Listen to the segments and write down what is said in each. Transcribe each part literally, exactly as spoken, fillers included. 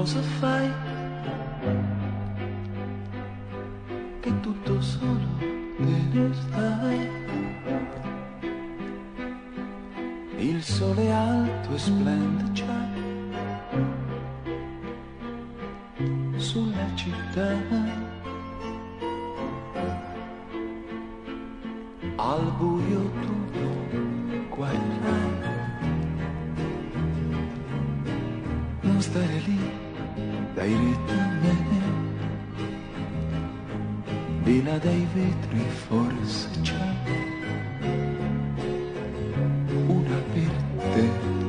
cosa fai? Che tutto solo te ne stai. Il sole è alto e splende già sulla città. Al buio tu non guarirai. Non stare lì, dai retta a me. Di là dai vetri forse c'è una per te,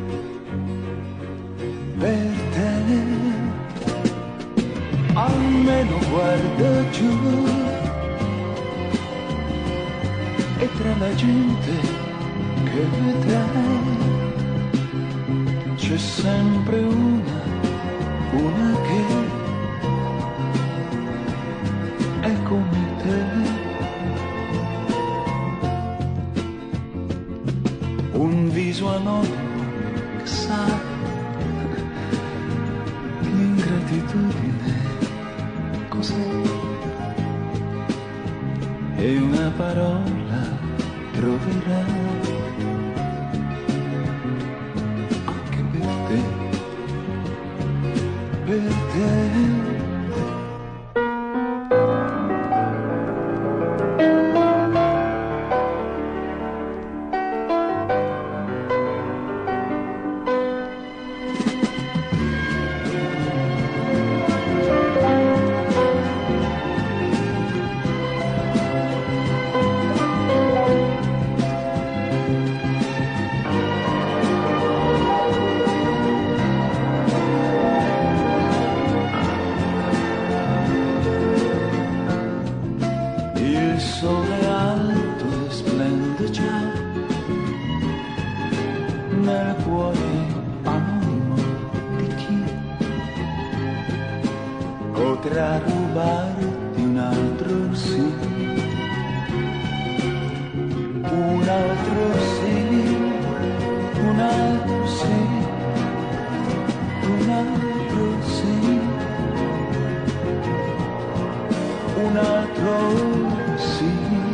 per te. Almeno guarda giù e tra la gente che vedrai c'è sempre una, una che è come te. Un viso anonimo che sa l'ingratitudine cos'è, e una parola troverai anche per te, per te. Il sole è alto e splende già nel cuore anonimo di chi potrà rubarti un altro sì, un altro sì, un altro sì, un altro sì, un altro sì.